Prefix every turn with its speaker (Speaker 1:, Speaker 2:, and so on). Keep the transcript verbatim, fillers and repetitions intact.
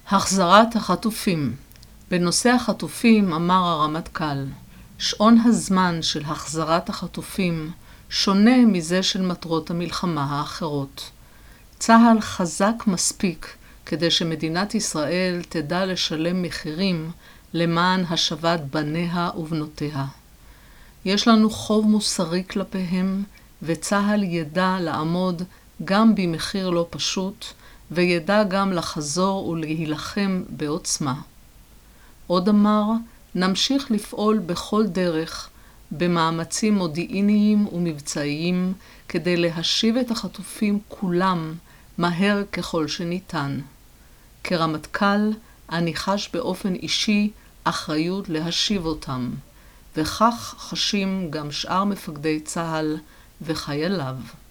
Speaker 1: החזרת החטופים. בנושא החטופים אמר הרמטכ"ל, שעון הזמן של החזרת החטופים שונה מזה של מטרות המלחמה האחרות. צה"ל חזק מספיק כדי שמדינת ישראל תדע לשלם מחירים למען השבת בניה ובנותיה. יש לנו חוב מוסרי כלפיהם, וצה"ל ידע לעמוד גם במחיר לא פשוט, וידע גם לחזור ולהילחם בעוצמה. עוד אמר, נמשיך לפעול בכל דרך, במאמצים מודיעיניים ומבצעיים, כדי להשיב את החטופים כולם מהר ככל שניתן. כרמטכ"ל, אני חש באופן אישי אחריות להשיב אותם, וכך חשים גם שאר מפקדי צה"ל וחייליו.